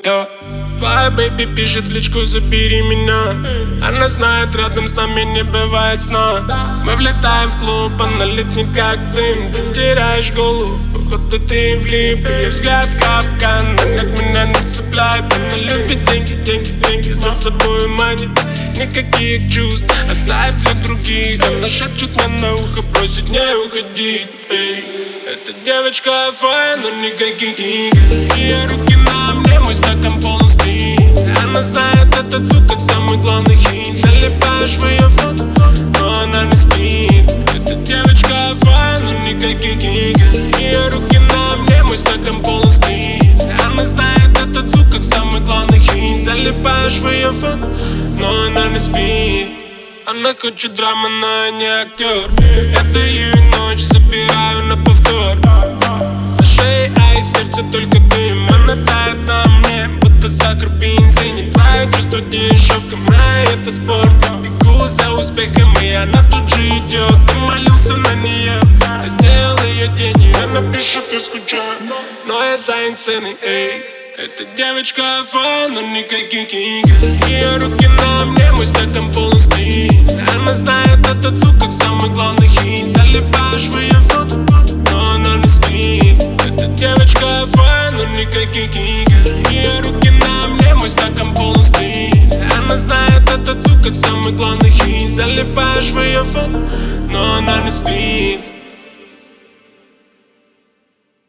Твоя бэйби пишет в личку: забери меня. Она знает, рядом с нами не бывает сна. Мы влетаем в клуб, она летнет как дым. Ты теряешь голову, походу ты влип. Ее взгляд капкан, она меня не цепляет. Она любит деньги, деньги, деньги, за собой манит. Никаких чувств оставь для других. Она шепчет мне на ухо, просит не уходить. Эта девочка файн, но никаких игр. Ее руки на мне, мой стакан полон спит. Она знает этот звук как самый главный хит. Залипаешь в ее фото, но она не спит. Эта девочка файн, но никаких игр. Ее руки на мне, мой стакан полон спит. Она знает этот звук как самый главный хит. Залипаешь в ее фото, но она не спит. Она хочет драмы, но я не актер. Я даю ей ночь, забираю на повтор. На шее айс, сердце только дым. Она тает на мне, будто сахар в бензине. Твои чувства дешевка, мне это спорт. Я бегу за успехом, и она тут же идет. Ты молился на нее, я сделал ее день. Она пишет: я скучаю, но я за сценой, эй. Эта девочка фан, но никаких игр. Ее руки на мне, мой стакан полон спит. Она знает этот звук как самый главный хит. Залипаешь в ее фото, но она не спит. Эта девочка фан, но никаких игр. Ее руки на мне, мой стакан полон спит. Она знает этот звук как самый главный хит. Залипаешь в ее фото, но она не спит.